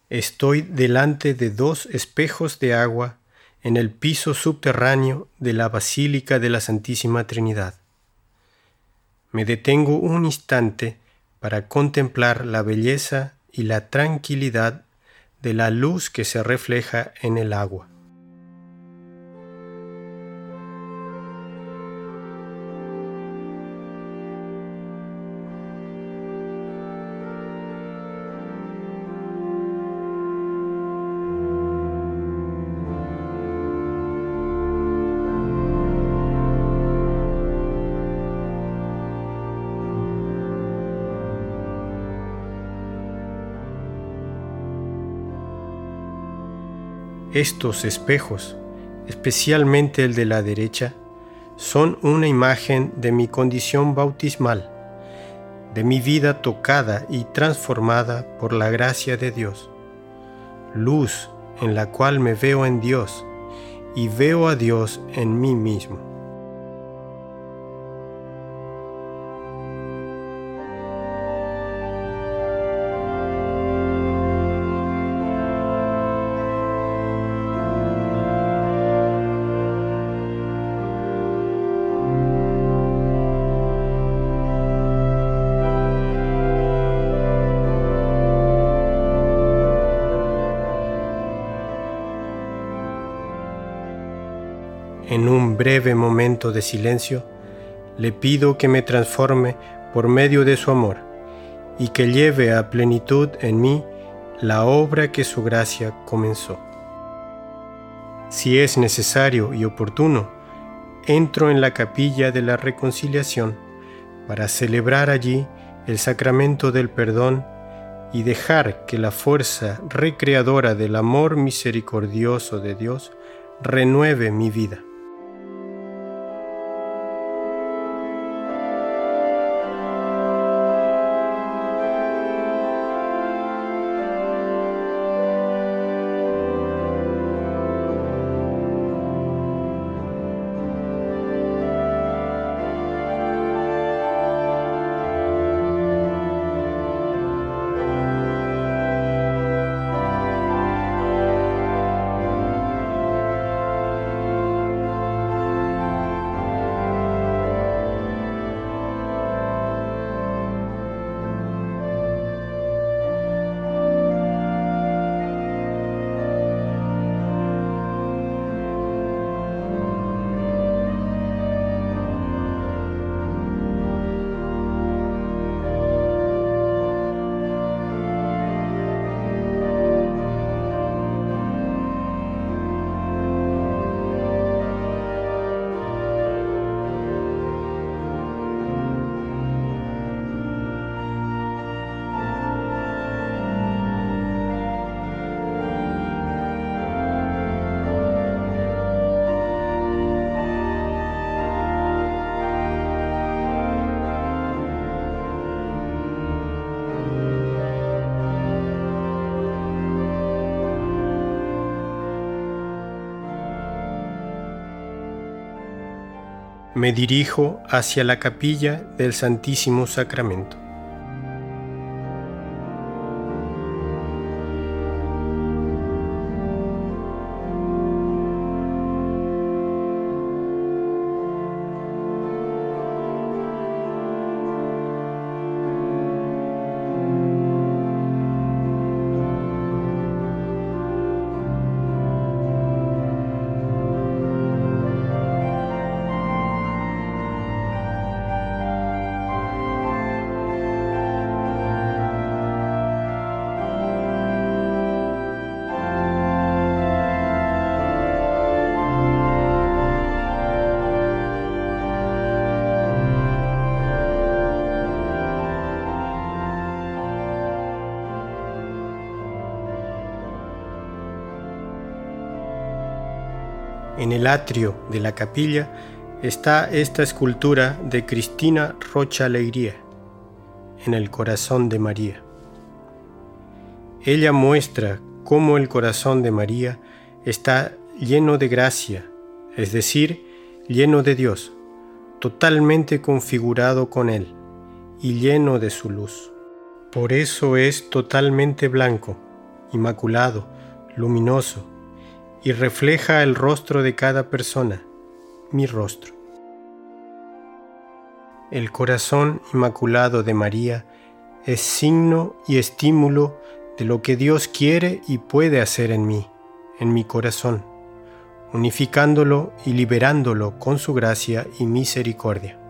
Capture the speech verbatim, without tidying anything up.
Estoy delante de dos espejos de agua en el piso subterráneo de la Basílica de la Santísima Trinidad. Me detengo un instante para contemplar la belleza y la tranquilidad de la luz que se refleja en el agua. Estos espejos, especialmente el de la derecha, son una imagen de mi condición bautismal, de mi vida tocada y transformada por la gracia de Dios, luz en la cual me veo en Dios y veo a Dios en mí mismo. En un breve momento de silencio, le pido que me transforme por medio de su amor y que lleve a plenitud en mí la obra que su gracia comenzó. Si es necesario y oportuno, entro en la capilla de la reconciliación para celebrar allí el sacramento del perdón y dejar que la fuerza recreadora del amor misericordioso de Dios renueve mi vida. Me dirijo hacia la capilla del Santísimo Sacramento. En el atrio de la capilla está esta escultura de Cristina Rocha Leiría, en el corazón de María. Ella muestra cómo el corazón de María está lleno de gracia, es decir, lleno de Dios, totalmente configurado con Él y lleno de su luz. Por eso es totalmente blanco, inmaculado, luminoso, y refleja el rostro de cada persona, mi rostro. El corazón inmaculado de María es signo y estímulo de lo que Dios quiere y puede hacer en mí, en mi corazón, unificándolo y liberándolo con su gracia y misericordia.